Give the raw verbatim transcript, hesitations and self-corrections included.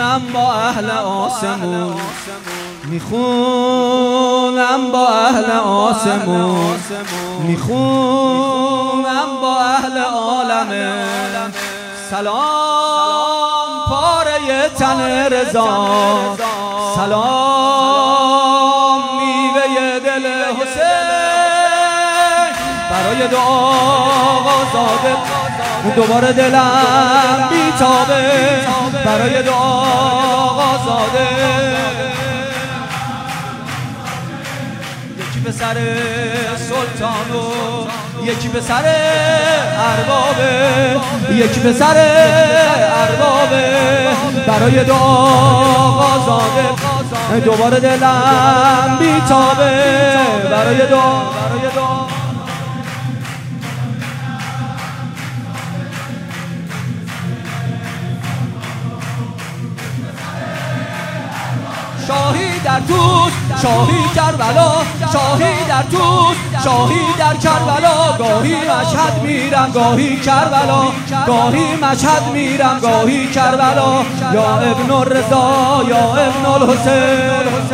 میخونم با اهل آسمون، میخونم با اهل آسمون، میخونم با اهل عالمه. سلام پاره تن رضا، سلام میوه دل حسین، برای دعا آزاده دوباره دلم بیتابه، برای دعا آزاده. یکی به سر سلطان و یکی به سر اربابه، یکی به سر اربابه، برای دعا آزاده دوباره دلم بیتابه، برای دعا برای دعا. شاهی در توس، شاهی کربلا، شاهی در توس، شاهی در کربلا. گاهی مشهد میرم گاهی کربلا، گاهی مشهد میرم گاهی کربلا. یا ابن الرضا یا ابن الحسین.